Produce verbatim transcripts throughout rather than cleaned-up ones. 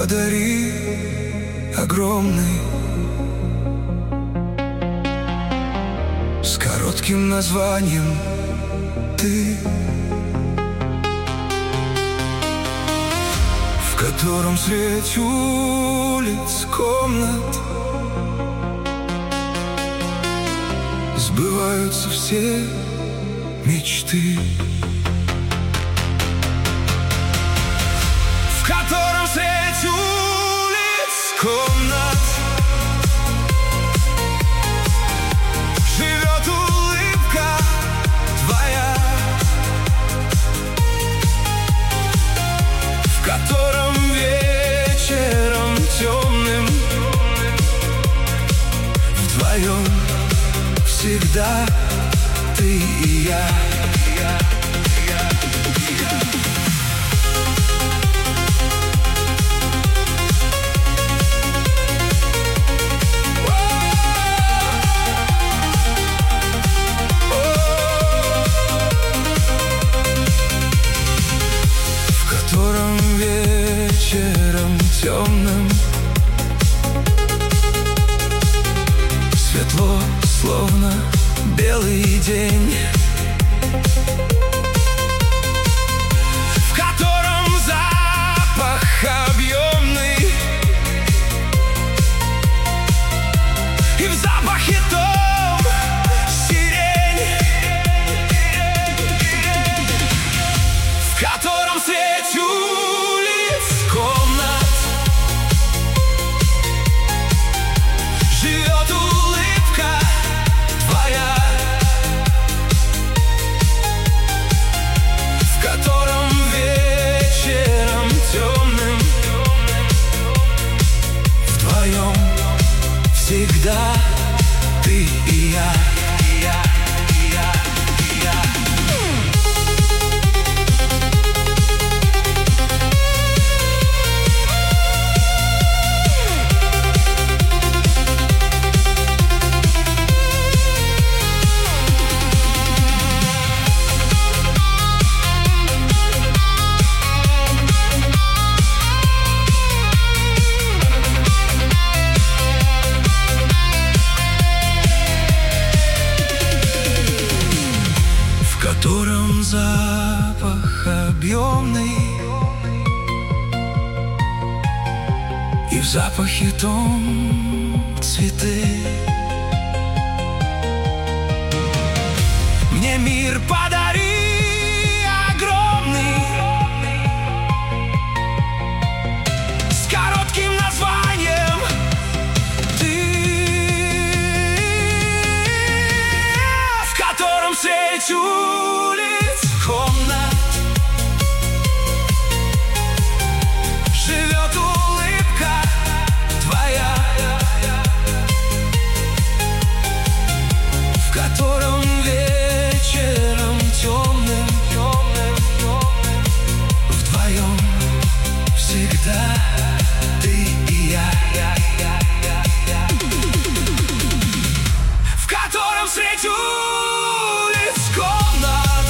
подари огромный, с коротким названием «Ты», в котором средь улиц, комнат сбываются все мечты, в котором средь улиц, комнат живет улыбка твоя, в котором вечером темным вдвоем всегда ты и я. Вечером темным светло, словно белый день, в котором запах объемный, и в запахе том сирень, в котором средь улиц, комнат живет улыбка твоя, в котором вечером темным вдвоем всегда ты и я. В котором запах объемный, и в запахе том цветы. Мне мир подари огромный, с коротким названием «Ты», в котором средь улиц, комнат живет улыбка твоя, в котором вечером темным вдвоем всегда ты и я, в котором средь улиц, комнат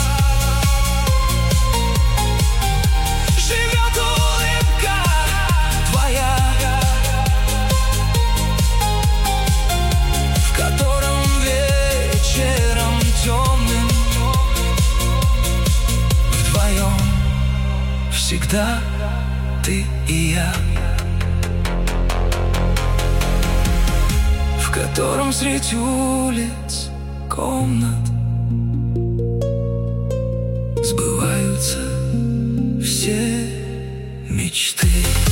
живет улыбка твоя, в котором вечером темным вдвоем всегда ты и я, в котором средь улиц, комнат сбываются все мечты.